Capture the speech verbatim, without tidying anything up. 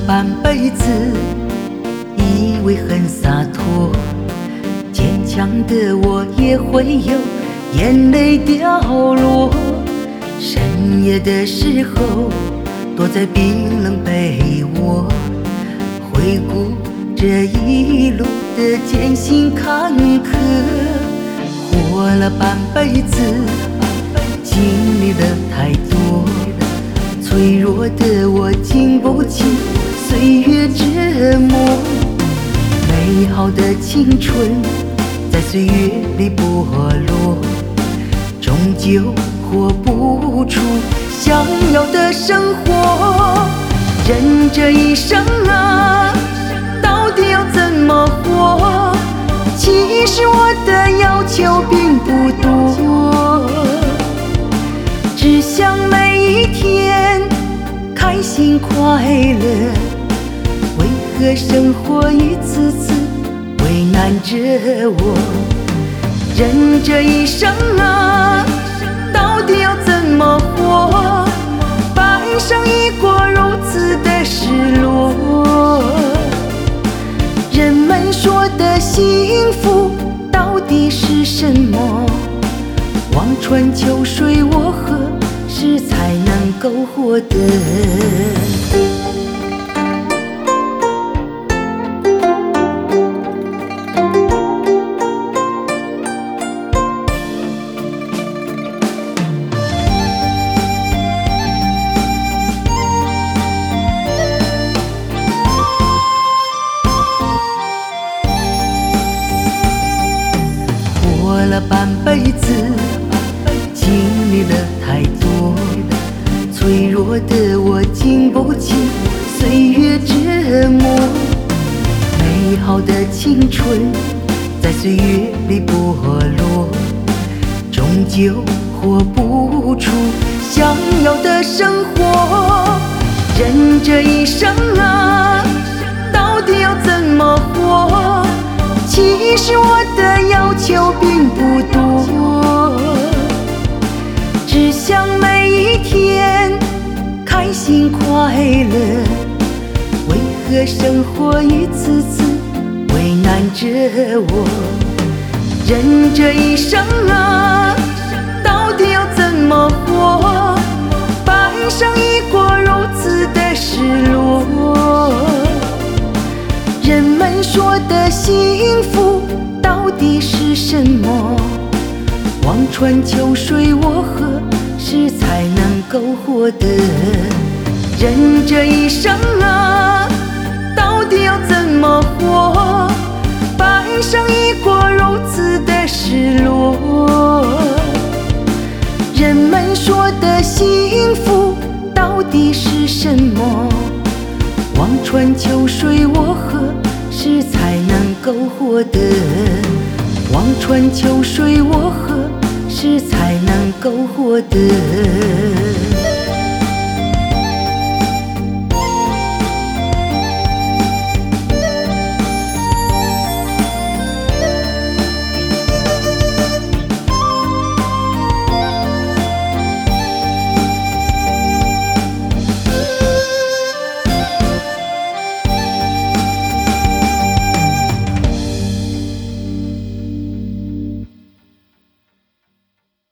半辈子，以为很洒脱，坚强的我也会有眼泪掉落。深夜的时候，躲在冰冷被窝，回顾这一路的艰辛坎坷。活了半辈子，经历了太多，脆弱的我经不起岁月折磨。美好的青春在岁月里剥落，终究活不出想要的生活。人这一生啊，到底要怎么活？其实我的要求并不多，只想每一天开心快乐。为何生活一次次为难着我？人这一生啊，到底要怎么活？半生已过如此的失落。人们说的幸福到底是什么？望穿秋水我何时才能够获得？活了半辈子，经历了太多，脆弱的我经不起岁月折磨。美好的青春在岁月里剥落，终究活不出想要的生活。人这一生啊，到底要怎么活？其实我的要求并不多，只想每一天开心快乐。为何生活一次次为难着我？人这一生啊，到底要怎么活？半生已过如此的失落。人们说的幸福到底是什么？望穿秋水我何时才能够获得？人这一生啊，到底要怎么活？半生已过如此的失落。人们说的幸福到底是什么？望穿秋水我何时才能够获得？望穿秋水我何时才能够获得？